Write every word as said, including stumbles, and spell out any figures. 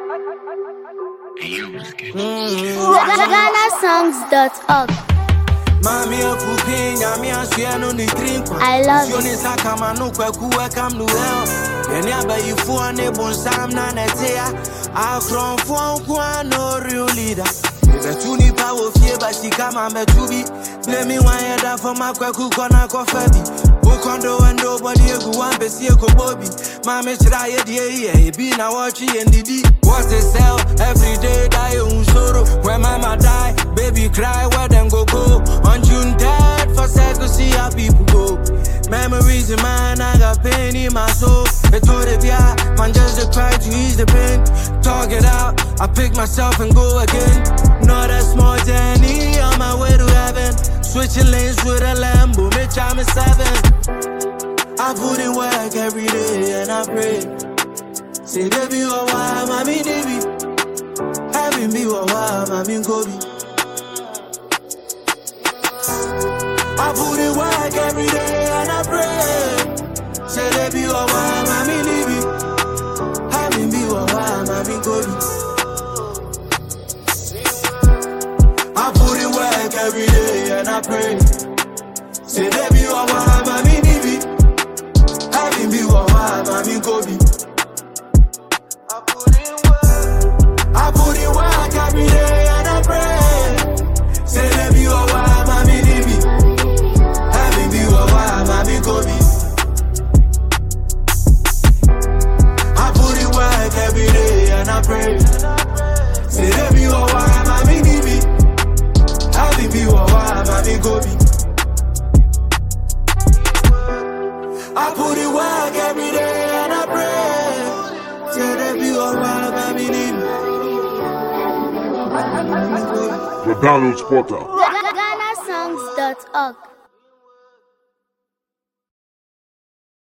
Ghana songs dot org. Mami ofukin, yami asuyano ni drink. I love you. Yoni sakama no kweku welcome to hell. Yeni abayi fuwa ne bonsam na netea. Akron fuwa nkwa no real leader. Betuni pa wo fie basi kama metubi. Blame me one head for my kweku kona kofebi. Kondo and nobody egu one besi eko bobi. Mami chira ye die ye be na watchi and didi. What's the sell? Every day die un sorrow. When mama die, baby cry where them go go. On June third for second see how people go. Memories in mine, I got pain in my soul. They told it yeah, man just to try to ease the pain. Talk it out, I pick myself and go again. Not a small journey on my way to heaven. Switching lanes with a Lambo, bitch I'm a seven. I put in work every day and I pray. Say baby, oh why, mommy, baby. Having me, oh why, mommy, Kobe. I put in work every day and I pray. Say baby, oh why, mommy, baby. Having me, oh why, mommy, Kobe. I put in work every day and I pray. Say baby, oh why, mommy, baby. Having me, oh why, mommy, Kobe. I put in work. I put in work every day and I pray. Say baby, oh why, mommy, baby. Having me, oh why, mommy, Kobe. I put in work every day and I pray. Say baby, oh why, mommy, baby. Having me, oh why, mommy, Kobe. I put in work every day and I pray. Say that you are my baby. The Donald Porter. Ghana songs dot org.